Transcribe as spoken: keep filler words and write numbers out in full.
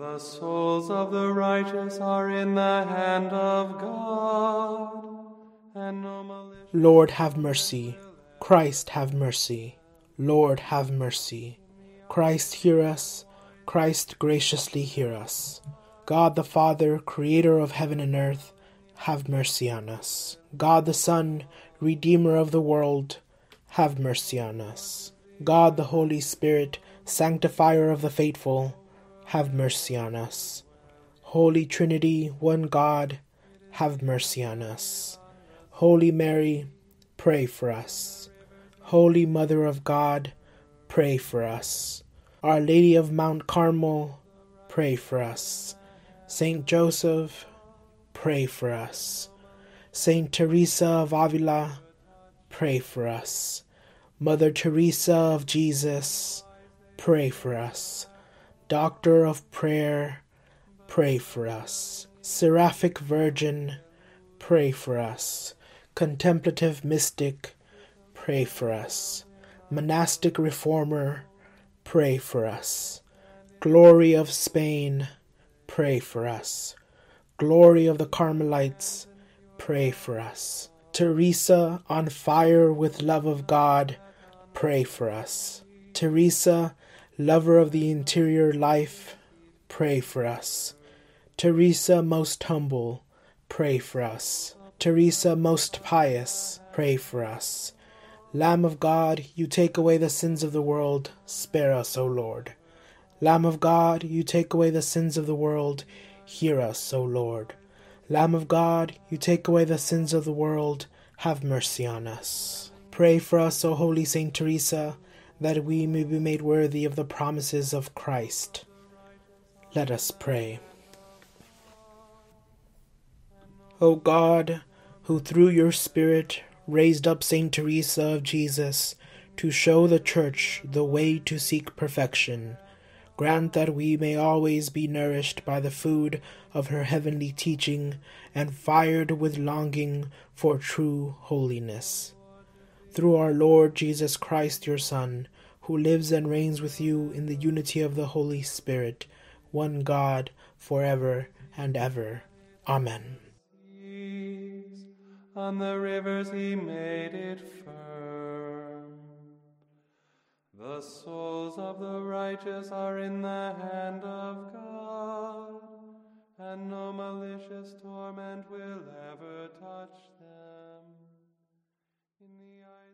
The souls of the righteous are in the hand of God, and no malicious... Lord, have mercy. Christ, have mercy. Lord, have mercy. Christ, hear us. Christ, graciously hear us. God the Father, creator of heaven and earth, have mercy on us. God the Son, Redeemer of the world, have mercy on us. God the Holy Spirit, Sanctifier of the faithful, have mercy on us. Holy Trinity, one God, have mercy on us. Holy Mary, pray for us. Holy Mother of God, pray for us. Our Lady of Mount Carmel, pray for us. Saint Joseph, pray for us. Saint Teresa of Avila, pray for us. Mother Teresa of Jesus, pray for us. Doctor of Prayer, pray for us. Seraphic Virgin, pray for us. Contemplative Mystic, pray for us. Monastic Reformer, pray for us. Glory of Spain, pray for us. Glory of the Carmelites, pray for us. Teresa, on fire with love of God, pray for us. Teresa, lover of the interior life, pray for us. Teresa, most humble, pray for us. Teresa, most pious, pray for us. Lamb of God, you take away the sins of the world, spare us, O Lord. Lamb of God, you take away the sins of the world, hear us, O Lord. Lamb of God, you take away the sins of the world, have mercy on us. Pray for us, O Holy Saint Teresa, that we may be made worthy of the promises of Christ. Let us pray. O God, who through your Spirit raised up Saint Teresa of Jesus to show the Church the way to seek perfection, grant that we may always be nourished by the food of her heavenly teaching and fired with longing for true holiness. Through our Lord Jesus Christ, your Son, who lives and reigns with you in the unity of the Holy Spirit, one God, forever and ever. Amen. On the rivers he made it firm. The souls of the righteous are in the hand of God, and no malicious torment will ever touch them. In the eyes